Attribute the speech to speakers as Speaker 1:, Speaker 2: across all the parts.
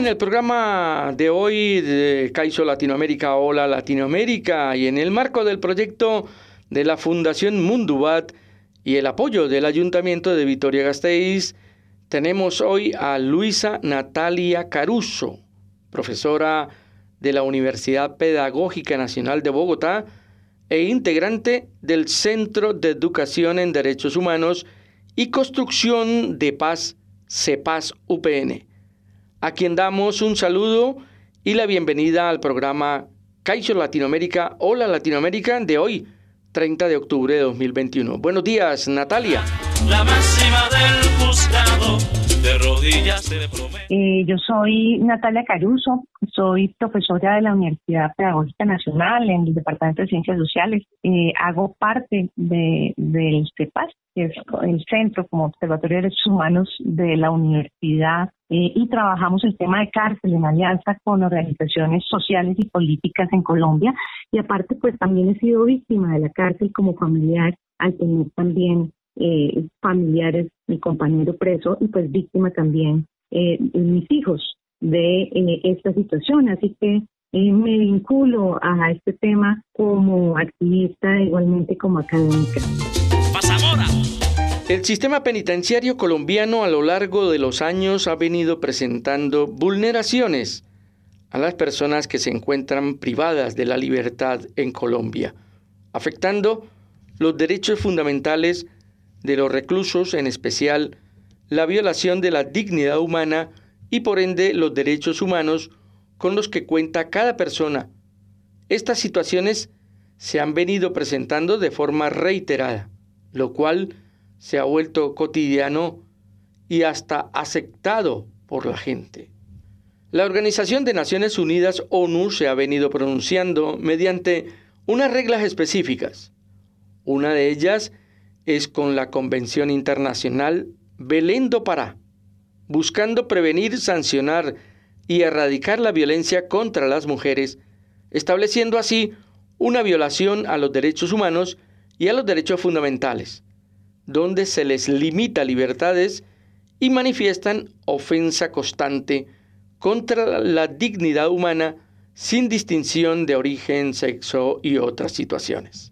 Speaker 1: el programa de hoy de CAISO Latinoamérica, Hola Latinoamérica, y en el marco del proyecto de la Fundación Mundubat y el apoyo del Ayuntamiento de Vitoria-Gasteiz, tenemos hoy a Luisa Natalia Caruso, profesora de la Universidad Pedagógica Nacional de Bogotá e integrante del Centro de Educación en Derechos Humanos y Construcción de Paz, CEPAZ UPN, a quien damos un saludo y la bienvenida al programa CAISO Latinoamérica, Hola Latinoamérica, de hoy, 30 de octubre de 2021. Buenos días, Natalia.
Speaker 2: La máxima del juzgado, de rodillas se le promete.
Speaker 3: Yo soy Natalia Caruso, soy profesora de la Universidad Pedagógica Nacional en el Departamento de Ciencias Sociales. Hago parte del CEPAZ, que es el Centro como Observatorio de Derechos Humanos de la universidad, y trabajamos el tema de cárcel en alianza con organizaciones sociales y políticas en Colombia. Y aparte, pues también he sido víctima de la cárcel como familiar, al tener también familiares, mi compañero preso, y pues víctima también mis hijos de esta situación. Así que me vinculo a este tema como activista, igualmente como académica.
Speaker 2: ¡Pasamora!
Speaker 1: El sistema penitenciario colombiano a lo largo de los años ha venido presentando vulneraciones a las personas que se encuentran privadas de la libertad en Colombia, afectando los derechos fundamentales de los reclusos, en especial la violación de la dignidad humana y por ende los derechos humanos con los que cuenta cada persona. Estas situaciones se han venido presentando de forma reiterada, lo cual se ha vuelto cotidiano y hasta aceptado por la gente. La Organización de Naciones Unidas, ONU, se ha venido pronunciando mediante unas reglas específicas. Una de ellas es con la Convención Internacional Belén do Pará, buscando prevenir, sancionar y erradicar la violencia contra las mujeres, estableciendo así una violación a los derechos humanos y a los derechos fundamentales, donde se les limita libertades y manifiestan ofensa constante contra la dignidad humana sin distinción de origen, sexo y otras situaciones.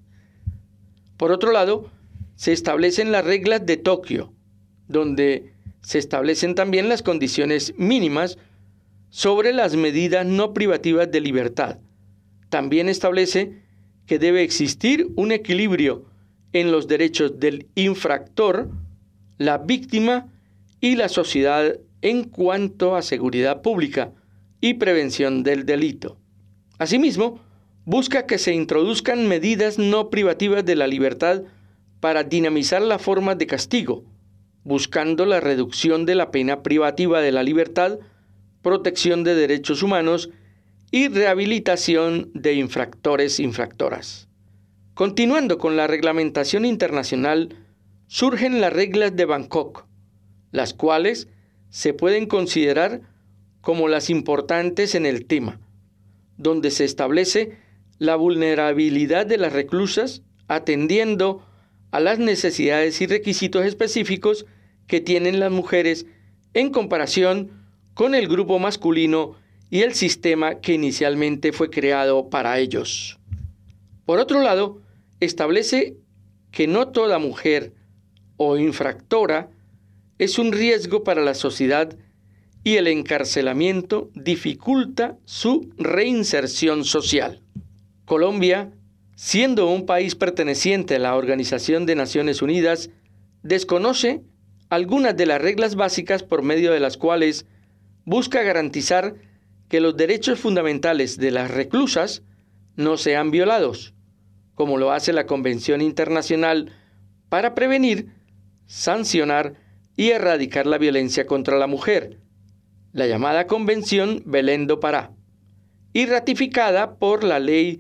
Speaker 1: Por otro lado, se establecen las reglas de Tokio, donde se establecen también las condiciones mínimas sobre las medidas no privativas de libertad. También establece que debe existir un equilibrio en los derechos del infractor, la víctima y la sociedad en cuanto a seguridad pública y prevención del delito. Asimismo, busca que se introduzcan medidas no privativas de la libertad para dinamizar las formas de castigo, buscando la reducción de la pena privativa de la libertad, protección de derechos humanos y rehabilitación de infractores/infractoras. Continuando con la reglamentación internacional, surgen las reglas de Bangkok, las cuales se pueden considerar como las importantes en el tema, donde se establece la vulnerabilidad de las reclusas atendiendo a las necesidades y requisitos específicos que tienen las mujeres en comparación con el grupo masculino y el sistema que inicialmente fue creado para ellos. Por otro lado, establece que no toda mujer o infractora es un riesgo para la sociedad y el encarcelamiento dificulta su reinserción social. Colombia, siendo un país perteneciente a la Organización de Naciones Unidas, desconoce algunas de las reglas básicas por medio de las cuales busca garantizar que los derechos fundamentales de las reclusas no sean violados, como lo hace la Convención Internacional para prevenir, sancionar y erradicar la violencia contra la mujer, la llamada Convención Belén do Pará, y ratificada por la Ley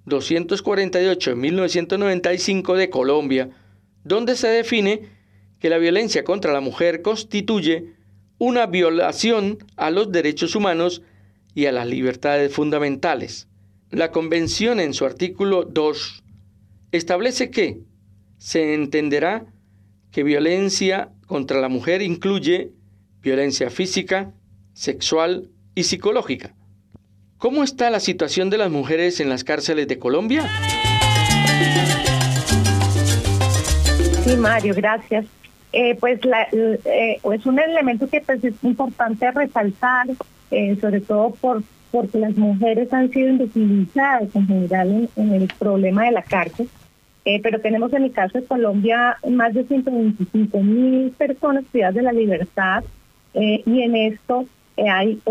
Speaker 1: 248 de 1995 de Colombia, donde se define que la violencia contra la mujer constituye una violación a los derechos humanos y a las libertades fundamentales. La Convención, en su artículo 2, establece que se entenderá que violencia contra la mujer incluye violencia física, sexual, y psicológica. ¿Cómo está la situación de las mujeres en las cárceles de Colombia?
Speaker 3: Sí, Mario, gracias. Es un elemento que pues, es importante resaltar, sobre todo porque las mujeres han sido invisibilizadas en general en el problema de la cárcel. Pero tenemos en el caso de Colombia más de 125.000 personas privadas de la libertad, y en esto hay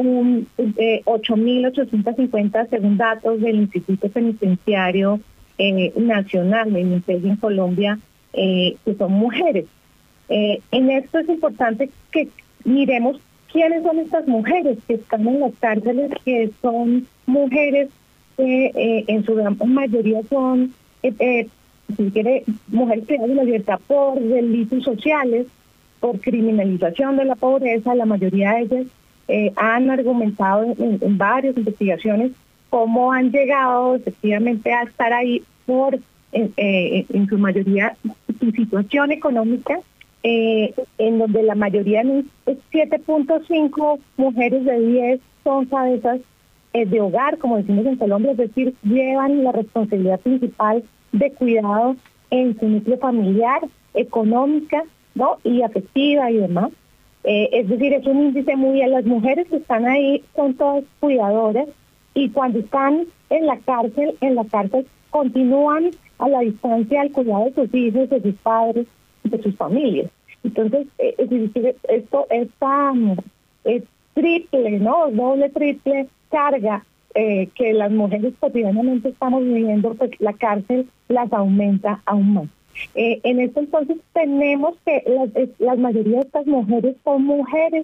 Speaker 3: 8.850, según datos del Instituto Penitenciario Nacional, del INPEC en Colombia, que son mujeres. En esto es importante que miremos quiénes son estas mujeres que están en las cárceles, que son mujeres que en su gran mayoría son mujeres privadas de la libertad por delitos sociales, por criminalización de la pobreza. La mayoría de ellas han argumentado en varias investigaciones cómo han llegado efectivamente a estar ahí por, en su mayoría, su situación económica, en donde la mayoría, 7.5 mujeres de 10 son cabezas de hogar, como decimos en Colombia, es decir, llevan la responsabilidad principal de cuidado en su núcleo familiar, económica, ¿no? Y afectiva y demás. Es decir, es un índice muy alto. Las mujeres que están ahí son todas cuidadoras, y cuando están en la cárcel continúan a la distancia al cuidado de sus hijos, de sus padres, de sus familias. Entonces, es decir, esto es triple, ¿no? Doble, triple carga que las mujeres cotidianamente estamos viviendo, pues la cárcel las aumenta aún más. En esto entonces tenemos que la mayoría de estas mujeres son mujeres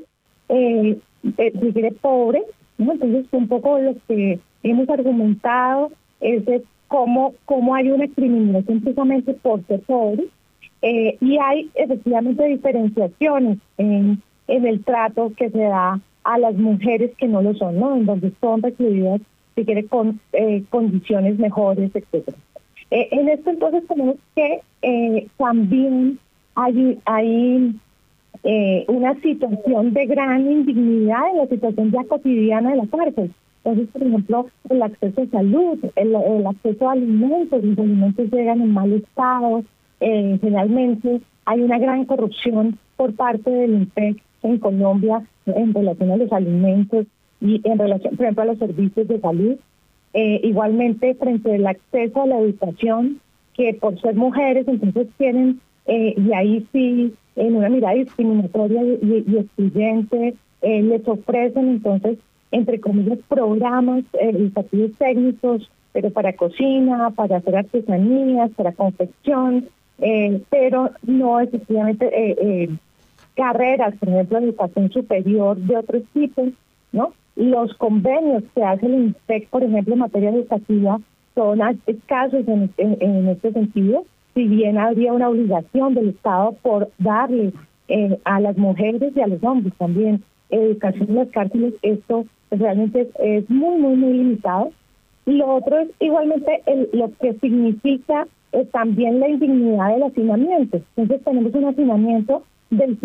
Speaker 3: pobres, ¿no? Entonces un poco lo que hemos argumentado es de cómo hay una criminalización precisamente por ser pobres, y hay efectivamente diferenciaciones en el trato que se da a las mujeres que no lo son, ¿no? En donde son recluidas, si quiere, con condiciones mejores, etcétera. En esto entonces tenemos que también hay una situación de gran indignidad en la situación ya cotidiana de la cárcel. Entonces, por ejemplo, el acceso a salud, el acceso a alimentos, los alimentos llegan en mal estado. Generalmente hay una gran corrupción por parte del INPEC en Colombia en relación a los alimentos y en relación, por ejemplo, a los servicios de salud. Igualmente, frente al acceso a la educación, que por ser mujeres, entonces tienen, y ahí sí, en una mirada discriminatoria y excluyente, les ofrecen entonces, entre comillas, programas educativos técnicos, pero para cocina, para hacer artesanías, para confección, pero no efectivamente carreras, por ejemplo, educación superior de otros tipos, ¿no? Los convenios que hace el INPEC, por ejemplo, en materia educativa, son escasos en este sentido. Si bien habría una obligación del Estado por darle a las mujeres y a los hombres también educación en las cárceles, esto realmente es muy, muy, muy limitado. Y lo otro es igualmente lo que significa también la indignidad del hacinamiento. Entonces tenemos un hacinamiento del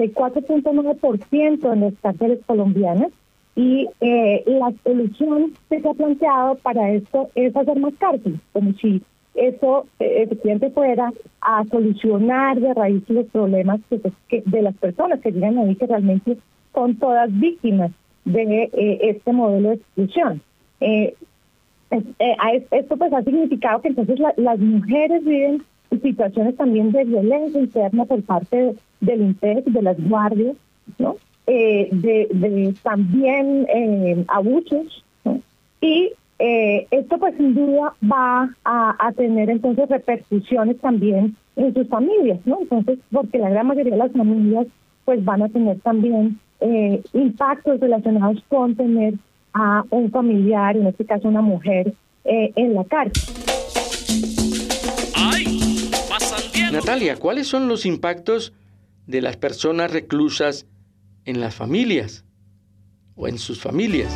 Speaker 3: 54.9% en las cárceles colombianas, y la solución que se ha planteado para esto es hacer más cárceles, como si eso efectivamente fuera a solucionar de raíz los problemas que de las personas que llegan ahí, que realmente son todas víctimas de este modelo de exclusión. Esto pues ha significado que entonces las mujeres viven situaciones también de violencia interna por parte del INPEC, de las guardias, ¿no? De también abusos, ¿no? Y esto pues sin duda va a tener entonces repercusiones también en sus familias, ¿no? Entonces, porque la gran mayoría de las familias pues van a tener también impactos relacionados con tener a un familiar, en este caso una mujer, en la cárcel.
Speaker 1: Natalia, ¿cuáles son los impactos de las personas reclusas en las familias o en sus familias?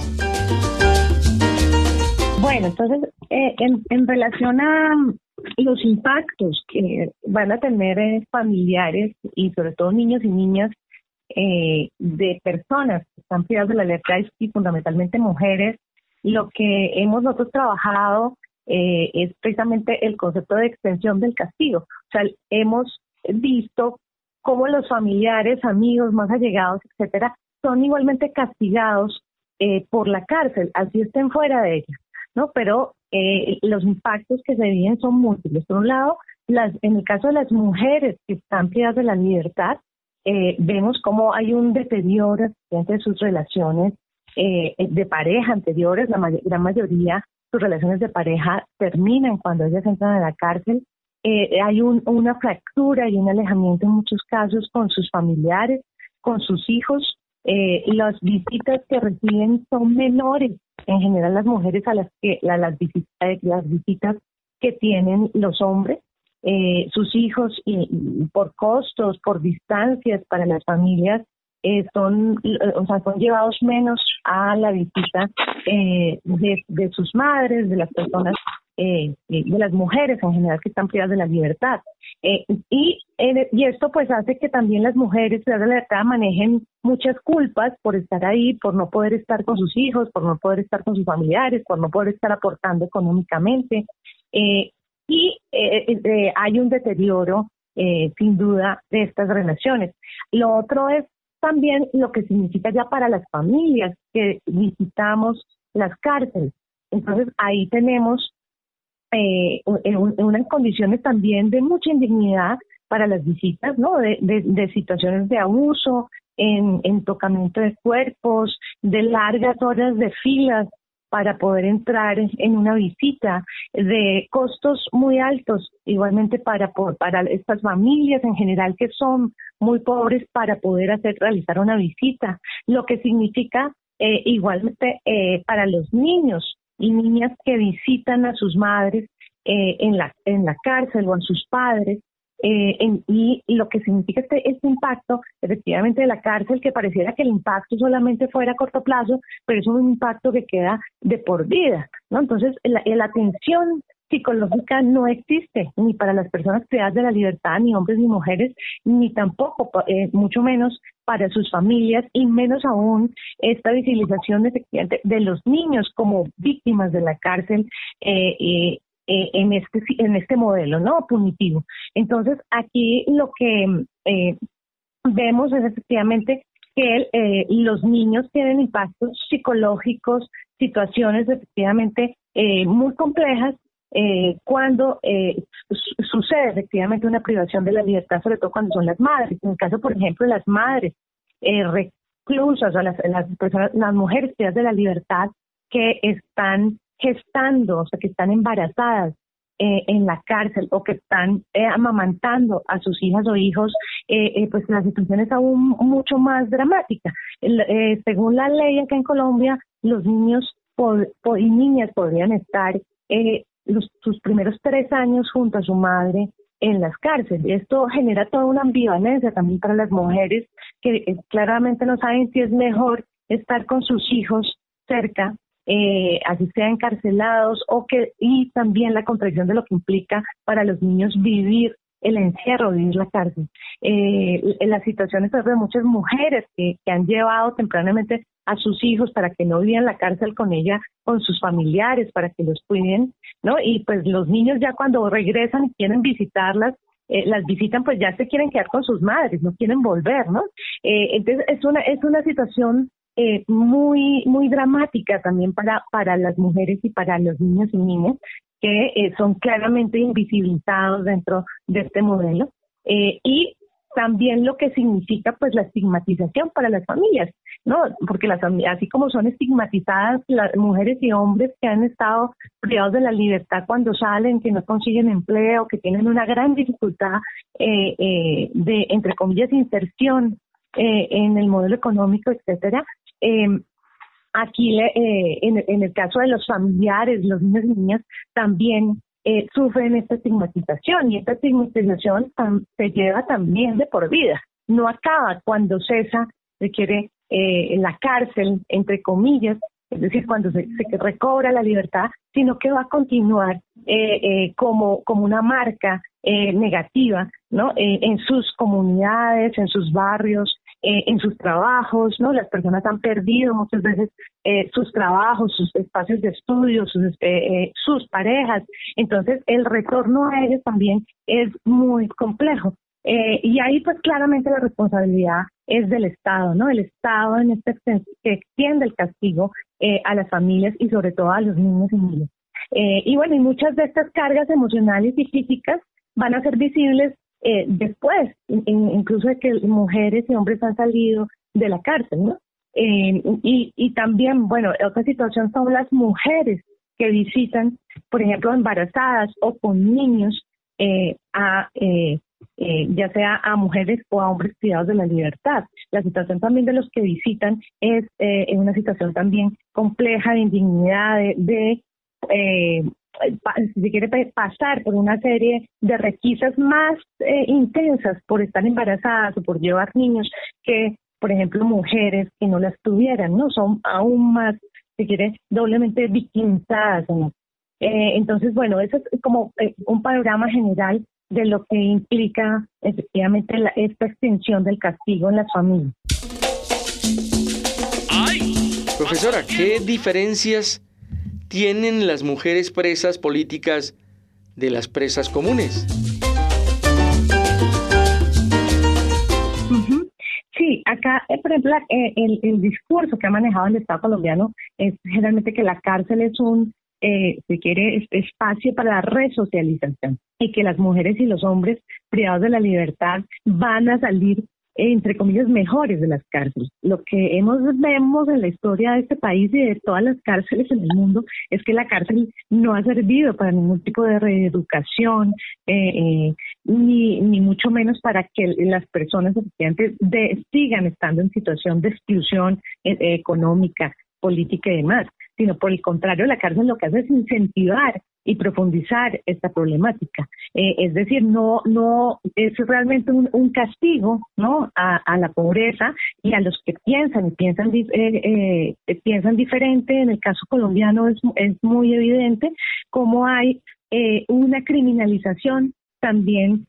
Speaker 3: Bueno, entonces, en relación a los impactos que van a tener familiares y sobre todo niños y niñas de personas que están privadas de la libertad y fundamentalmente mujeres, lo que hemos nosotros trabajado es precisamente el concepto de extensión del castigo. O sea, hemos visto cómo los familiares, amigos más allegados, etcétera, son igualmente castigados por la cárcel, así estén fuera de ella, ¿no? Pero los impactos que se viven son múltiples. Por un lado, en el caso de las mujeres que están privadas de la libertad, vemos cómo hay un deterioro entre sus relaciones de pareja anteriores. La gran mayoría, sus relaciones de pareja terminan cuando ellas entran a la cárcel. Hay una fractura y un alejamiento en muchos casos con sus familiares, con sus hijos. Las visitas que reciben son menores, en general las mujeres a las visitas que tienen los hombres. Sus hijos, y por costos, por distancias para las familias, son llevados menos a la visita de sus madres, de las personas, de las mujeres en general que están privadas de la libertad. Y esto pues hace que también las mujeres privadas de la libertad manejen muchas culpas por estar ahí, por no poder estar con sus hijos, por no poder estar con sus familiares, por no poder estar aportando económicamente. Hay un deterioro, sin duda, de estas relaciones. Lo otro es también lo que significa ya para las familias que visitamos las cárceles. Entonces, ahí tenemos unas condiciones también de mucha indignidad para las visitas, ¿no? De situaciones de abuso, en tocamiento de cuerpos, de largas horas de filas para poder entrar en una visita, de costos muy altos, igualmente para estas familias en general que son muy pobres para poder realizar una visita, lo que significa igualmente para los niños y niñas que visitan a sus madres en la cárcel o a sus padres, y lo que significa este impacto efectivamente de la cárcel, que pareciera que el impacto solamente fuera a corto plazo, pero es un impacto que queda de por vida, ¿no? Entonces la atención psicológica no existe ni para las personas privadas de la libertad, ni hombres ni mujeres, ni tampoco, mucho menos para sus familias, y menos aún esta visibilización de los niños como víctimas de la cárcel, en este modelo, ¿no? Punitivo. Entonces, aquí lo que vemos es efectivamente que los niños tienen impactos psicológicos, situaciones efectivamente muy complejas cuando sucede efectivamente una privación de la libertad, sobre todo cuando son las madres. En el caso, por ejemplo, de las madres reclusas o las mujeres privadas de la libertad que están gestando, o sea, que están embarazadas en la cárcel, o que están amamantando a sus hijas o hijos, pues la situación es aún mucho más dramática. Según la ley acá en Colombia, los niños y niñas podrían estar sus primeros 3 años junto a su madre en las cárceles. Esto genera toda una ambivalencia también para las mujeres que claramente no saben si es mejor estar con sus hijos cerca, así sean encarcelados, y también la contradicción de lo que implica para los niños vivir el encierro, vivir la cárcel. Las situaciones de muchas mujeres que han llevado tempranamente a sus hijos para que no vivan la cárcel con ella, con sus familiares, para que los cuiden, ¿no? Y pues los niños ya cuando regresan y quieren visitarlas, las visitan, pues ya se quieren quedar con sus madres, no quieren volver, ¿no? Entonces es una situación muy muy dramática también para las mujeres y para los niños y niñas que son claramente invisibilizados dentro de este modelo, y también lo que significa pues la estigmatización para las familias, ¿no? Porque así como son estigmatizadas las mujeres y hombres que han estado privados de la libertad cuando salen, que no consiguen empleo, que tienen una gran dificultad de, entre comillas, inserción en el modelo económico, etcétera. Aquí en el caso de los familiares, los niños y niñas también sufren esta estigmatización, y esta estigmatización se lleva también de por vida. No acaba cuando cesa, requiere la cárcel, entre comillas, es decir, cuando se recobra la libertad, sino que va a continuar como una marca negativa, ¿no? En sus comunidades, en sus barrios, en sus trabajos, ¿no? Las personas han perdido muchas veces sus trabajos, sus espacios de estudio, sus parejas. Entonces, el retorno a ellos también es muy complejo. Y ahí, pues, claramente la responsabilidad es del Estado, ¿no? El Estado en que extiende el castigo a las familias y sobre todo a los niños y niñas. Y bueno, y muchas de estas cargas emocionales y físicas van a ser visibles después, incluso de que mujeres y hombres han salido de la cárcel, ¿no? Y también, bueno, otra situación son las mujeres que visitan, por ejemplo, embarazadas o con niños, ya sea a mujeres o a hombres privados de la libertad. La situación también de los que visitan es una situación también compleja de indignidad, si quiere pasar por una serie de requisas más intensas por estar embarazadas o por llevar niños que, por ejemplo, mujeres que no las tuvieran, ¿no? Son aún más, si quiere, doblemente victimizadas, ¿no? Entonces, bueno, eso es como un panorama general de lo que implica efectivamente esta extensión del castigo en las familias.
Speaker 1: Profesora, ¿qué diferencias tienen las mujeres presas políticas de las presas comunes?
Speaker 3: Sí, acá, por ejemplo, el discurso que ha manejado el Estado colombiano es generalmente que la cárcel es si quiere, espacio para la resocialización y que las mujeres y los hombres privados de la libertad van a salir, entre comillas, mejores de las cárceles. Lo que vemos en la historia de este país y de todas las cárceles en el mundo es que la cárcel no ha servido para ningún tipo de reeducación, ni mucho menos para que las personas efectivamente sigan estando en situación de exclusión económica, política y demás, sino por el contrario, la cárcel lo que hace es incentivar y profundizar esta problemática. Es decir, no es realmente un castigo, ¿no? a la pobreza y a los que piensan diferente. En el caso colombiano es muy evidente cómo hay una criminalización también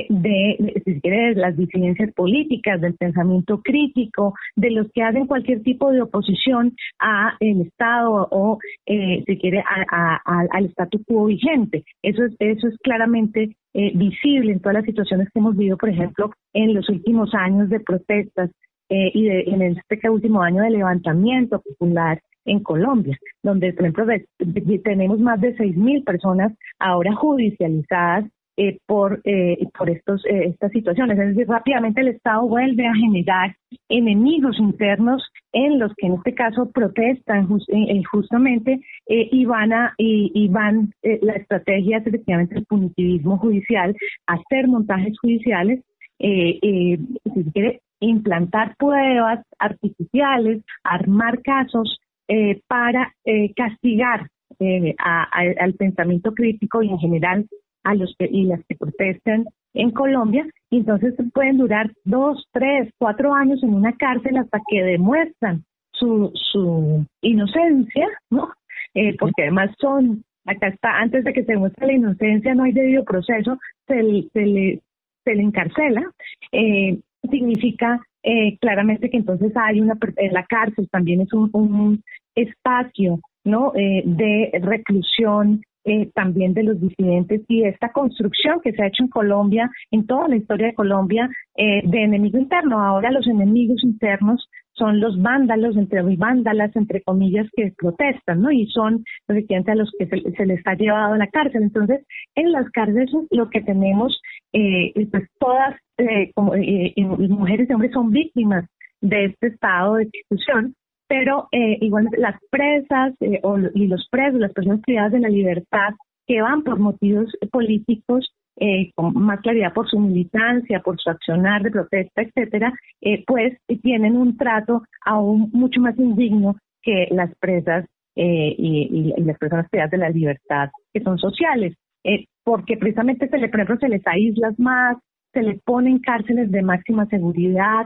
Speaker 3: de las disidencias políticas, del pensamiento crítico, de los que hacen cualquier tipo de oposición al Estado o, si quiere, al statu quo vigente. Eso es claramente visible en todas las situaciones que hemos vivido, por ejemplo, en los últimos años de protestas en este último año de levantamiento popular en Colombia, donde, por ejemplo, tenemos más de 6.000 personas ahora judicializadas por estas situaciones. Es decir, rápidamente el Estado vuelve a generar enemigos internos en los que en este caso protestan justamente y van la estrategia es efectivamente el punitivismo judicial, hacer montajes judiciales, si se quiere implantar pruebas artificiales, armar casos para castigar al pensamiento crítico y en general a los y las que protestan en Colombia, y entonces pueden durar 2, 3, 4 años en una cárcel hasta que demuestran su inocencia, ¿no? Porque además acá está, antes de que se demuestre la inocencia no hay debido proceso, se le encarcela. Significa claramente que entonces la cárcel también es un espacio, ¿no? De reclusión, también de los disidentes, y esta construcción que se ha hecho en Colombia, en toda la historia de Colombia, de enemigo interno. Ahora los enemigos internos son los vándalos, vándalas, entre comillas, que protestan, ¿no? Y son efectivamente a los que se les ha llevado a la cárcel. Entonces, en las cárceles lo que tenemos, pues todas, mujeres y hombres son víctimas de este estado de exclusión, pero igualmente las presas y los presos, las personas privadas de la libertad que van por motivos políticos, con más claridad por su militancia, por su accionar de protesta, etcétera, pues tienen un trato aún mucho más indigno que las presas y las personas privadas de la libertad que son sociales, porque precisamente por ejemplo, se les aísla más, se les ponen cárceles de máxima seguridad,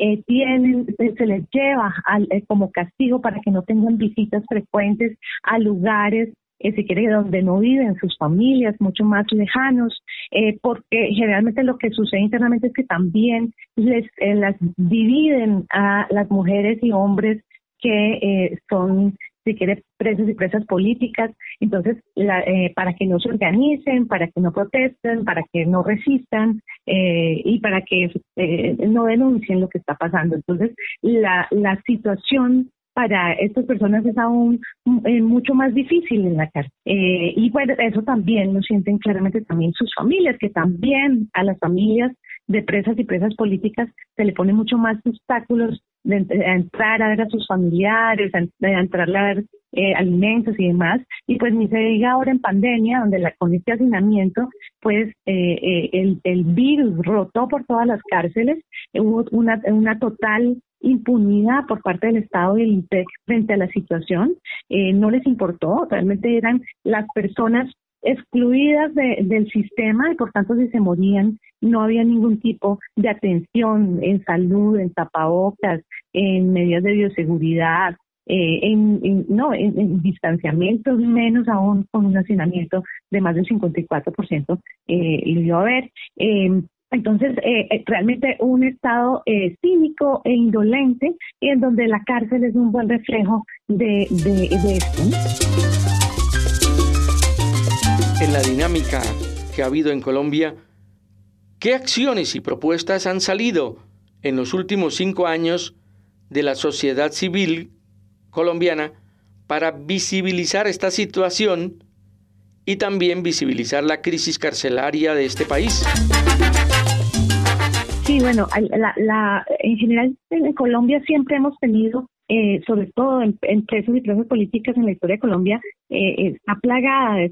Speaker 3: se les lleva como castigo para que no tengan visitas frecuentes a lugares si quiere, donde no viven sus familias, mucho más lejanos, porque generalmente lo que sucede internamente es que también las dividen a las mujeres y hombres que son, si quiere, presos y presas políticas. Entonces, para que no se organicen, para que no protesten, para que no resistan y para que no denuncien lo que está pasando. Entonces, la situación para estas personas es aún mucho más difícil en la cárcel. Y bueno, eso también lo sienten claramente también sus familias, que también a las familias de presas y presas políticas se le ponen mucho más obstáculos de entrar a ver a sus familiares, de entrar a ver alimentos y demás. Y pues ni se diga ahora en pandemia, donde con este hacinamiento, pues el virus rotó por todas las cárceles, hubo una total impunidad por parte del Estado y del INPEC frente a la situación. No les importó, realmente eran las personas excluidas del sistema y por tanto si se morían no había ningún tipo de atención en salud, en tapabocas, en medidas de bioseguridad, en distanciamiento, menos aún con un hacinamiento de más del 54%, lo iba a ver. Entonces, realmente un estado cínico e indolente, en donde la cárcel es un buen reflejo de esto.
Speaker 1: En la dinámica que ha habido en Colombia, ¿qué acciones y propuestas han salido en los últimos 5 años de la sociedad civil colombiana para visibilizar esta situación y también visibilizar la crisis carcelaria de este país?
Speaker 3: Sí, bueno, en general en Colombia siempre hemos tenido, sobre todo en presos y presas políticas en la historia de Colombia, está plagada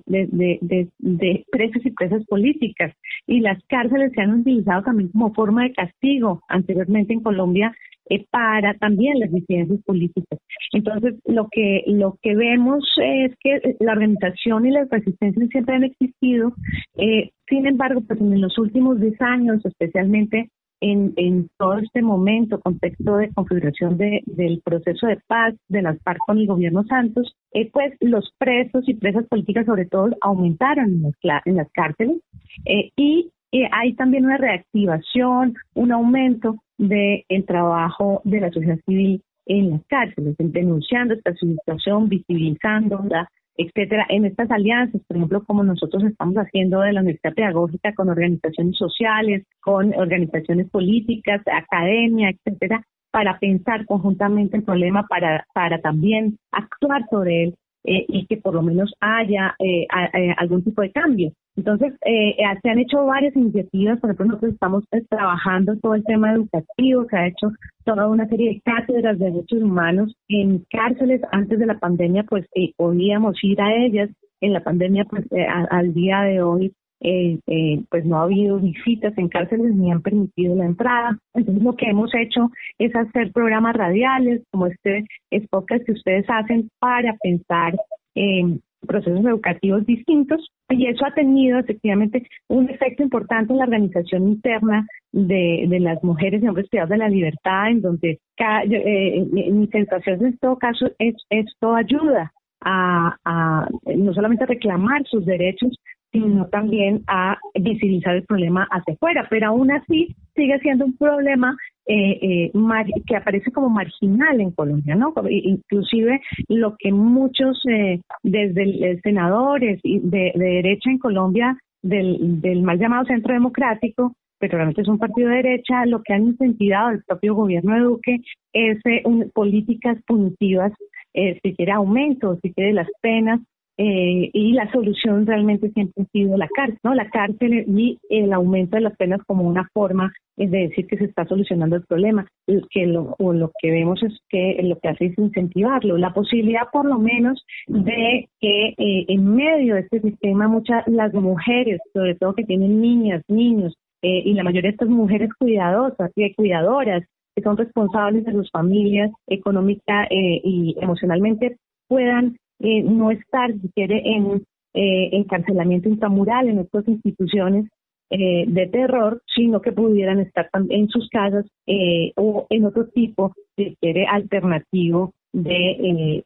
Speaker 3: de presos y presas políticas, y las cárceles se han utilizado también como forma de castigo anteriormente en Colombia para también las disidencias políticas. Entonces, lo que vemos es que la organización y las resistencias siempre han existido. Sin embargo, pues en los últimos 10 años, especialmente en todo este momento, contexto de configuración del proceso de paz de las FARC con el gobierno Santos, pues los presos y presas políticas sobre todo aumentaron en las cárceles y hay también una reactivación, un aumento del trabajo de la sociedad civil en las cárceles, denunciando esta situación, visibilizándola, etcétera, en estas alianzas, por ejemplo, como nosotros estamos haciendo de la Universidad Pedagógica con organizaciones sociales, con organizaciones políticas, academia, etcétera, para pensar conjuntamente el problema, para también actuar sobre él y que por lo menos haya algún tipo de cambio. Entonces, se han hecho varias iniciativas. Por ejemplo, nosotros estamos trabajando todo el tema educativo, se ha hecho toda una serie de cátedras de derechos humanos en cárceles. Antes de la pandemia, pues podíamos ir a ellas. En la pandemia, pues al día de hoy, pues no ha habido visitas en cárceles ni han permitido la entrada. Entonces, lo que hemos hecho es hacer programas radiales, como este podcast que ustedes hacen, para pensar procesos educativos distintos, y eso ha tenido efectivamente un efecto importante en la organización interna de las mujeres y hombres privados de la libertad, en donde mi sensación en todo caso esto ayuda a no solamente a reclamar sus derechos, sino también a visibilizar el problema hacia afuera, pero aún así sigue siendo un problema que aparece como marginal en Colombia, ¿no? Inclusive lo que muchos desde senadores de derecha en Colombia, del mal llamado Centro Democrático, pero realmente es un partido de derecha, lo que han incentivado el propio gobierno de Duque es políticas punitivas, si quiere aumento, si quiere las penas, y la solución realmente siempre ha sido la cárcel, ¿no? La cárcel y el aumento de las penas como una forma de decir que se está solucionando el problema. Lo que vemos es que lo que hace es incentivarlo. La posibilidad, por lo menos, de que en medio de este sistema las mujeres, sobre todo que tienen niñas, niños, y la mayoría de estas mujeres cuidadoras, que son responsables de sus familias económica y emocionalmente, puedan no estar, si quiere, en encarcelamiento intramural en estas instituciones, de terror, sino que pudieran estar en sus casas o en otro tipo de alternativo de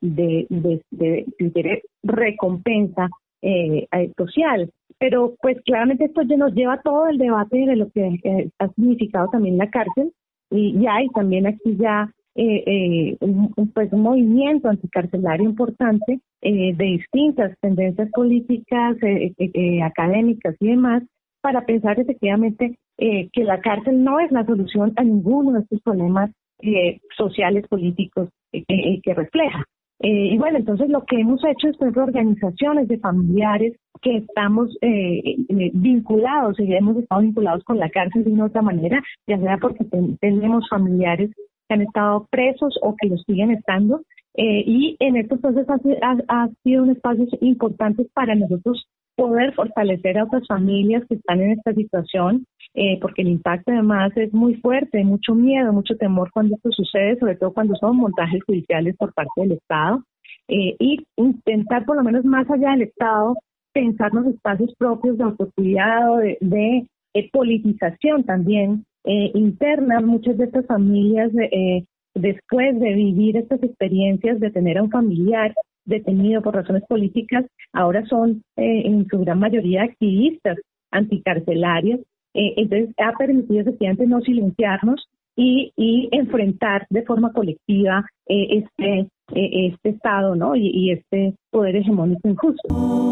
Speaker 3: recompensa social. Pero pues claramente esto ya nos lleva a todo el debate de lo que ha significado también la cárcel, y hay también aquí ya un movimiento anticarcelario importante de distintas tendencias políticas, académicas y demás, para pensar efectivamente que la cárcel no es la solución a ninguno de estos problemas sociales, políticos que refleja. Y bueno, entonces lo que hemos hecho es, por ejemplo, organizaciones de familiares que estamos vinculados, y hemos estado vinculados con la cárcel de una u otra manera, ya sea porque tenemos familiares que han estado presos o que lo siguen estando, y en estos procesos ha sido un espacio importante para nosotros poder fortalecer a otras familias que están en esta situación, porque el impacto además es muy fuerte, mucho miedo, mucho temor cuando esto sucede, sobre todo cuando son montajes judiciales por parte del Estado, y intentar por lo menos más allá del Estado pensarnos espacios propios de autocuidado, de politización también interna. Muchas de estas familias después de vivir estas experiencias de tener a un familiar detenido por razones políticas, ahora son en su gran mayoría activistas anticarcelarias. Entonces ha permitido efectivamente no silenciarnos y enfrentar de forma colectiva este Estado, ¿no? y este poder hegemónico injusto.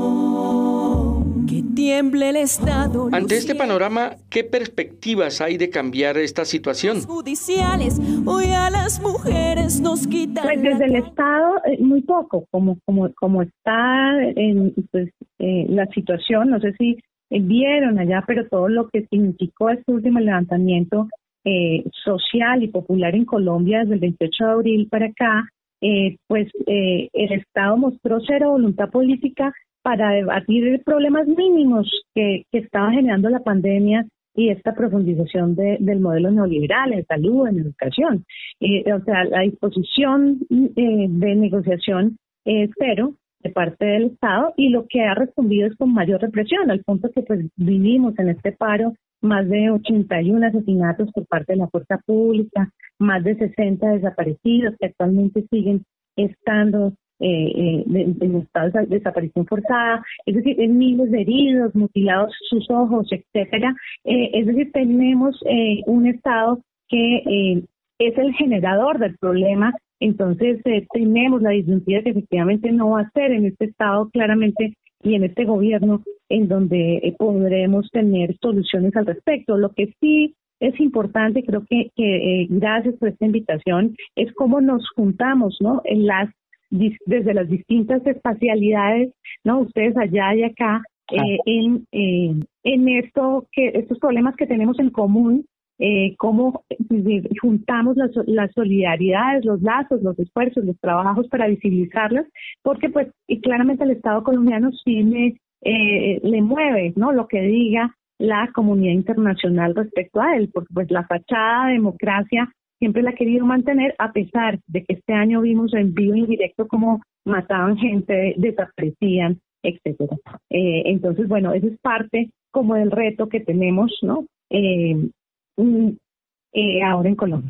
Speaker 4: Que tiemble el Estado.
Speaker 1: Ante este panorama, ¿qué perspectivas hay de cambiar esta situación?
Speaker 4: Judiciales, hoy a las mujeres nos quitan.
Speaker 3: Pues desde el Estado muy poco, como está la situación. No sé si vieron allá, pero todo lo que significó este último levantamiento social y popular en Colombia desde el 28 de abril para acá, el Estado mostró cero voluntad política para debatir problemas mínimos que estaba generando la pandemia y esta profundización del modelo neoliberal en salud, en educación. La disposición de negociación es cero de parte del Estado, y lo que ha respondido es con mayor represión, al punto que pues vivimos en este paro más de 81 asesinatos por parte de la fuerza pública, más de 60 desaparecidos que actualmente siguen estando en estado de desaparición forzada, es decir, en miles de heridos, mutilados sus ojos, etcétera. Es decir, tenemos un Estado que es el generador del problema. Entonces tenemos la disyuntiva que efectivamente no va a ser en este Estado claramente y en este gobierno en donde podremos tener soluciones al respecto. Lo que sí es importante, creo que gracias por esta invitación, es cómo nos juntamos, ¿no? Desde las distintas espacialidades, ¿no? Ustedes allá y acá, en estos problemas que tenemos en común, cómo juntamos las solidaridades, los lazos, los esfuerzos, los trabajos para visibilizarlas, porque pues claramente el Estado colombiano sí le mueve, ¿no? Lo que diga la comunidad internacional respecto a él, porque pues la fachada de democracia siempre la ha querido mantener, a pesar de que este año vimos en vivo y en directo cómo mataban gente, desaparecían, etcétera. Entonces, bueno, eso es parte como del reto que tenemos, ¿no? Ahora en Colombia.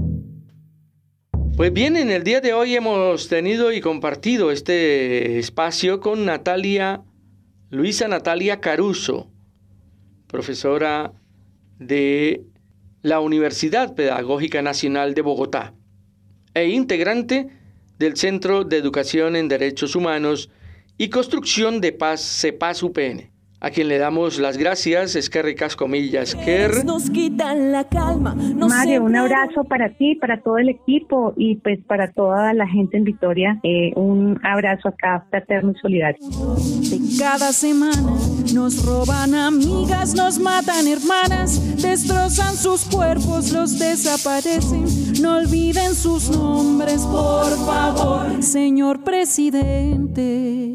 Speaker 1: Pues bien, en el día de hoy hemos tenido y compartido este espacio con Luisa Natalia Caruso, profesora de la Universidad Pedagógica Nacional de Bogotá e integrante del Centro de Educación en Derechos Humanos y Construcción de Paz, CEPAZ UPN, a quien le damos las gracias. Eskerrik comillas,
Speaker 4: nos quitan la calma.
Speaker 3: Mario, un abrazo para ti, para todo el equipo y pues para toda la gente en Vitoria. Un abrazo acá, fraterno y solidario.
Speaker 4: De cada semana nos roban amigas, nos matan hermanas, destrozan sus cuerpos, los desaparecen. No olviden sus nombres, por favor, señor presidente.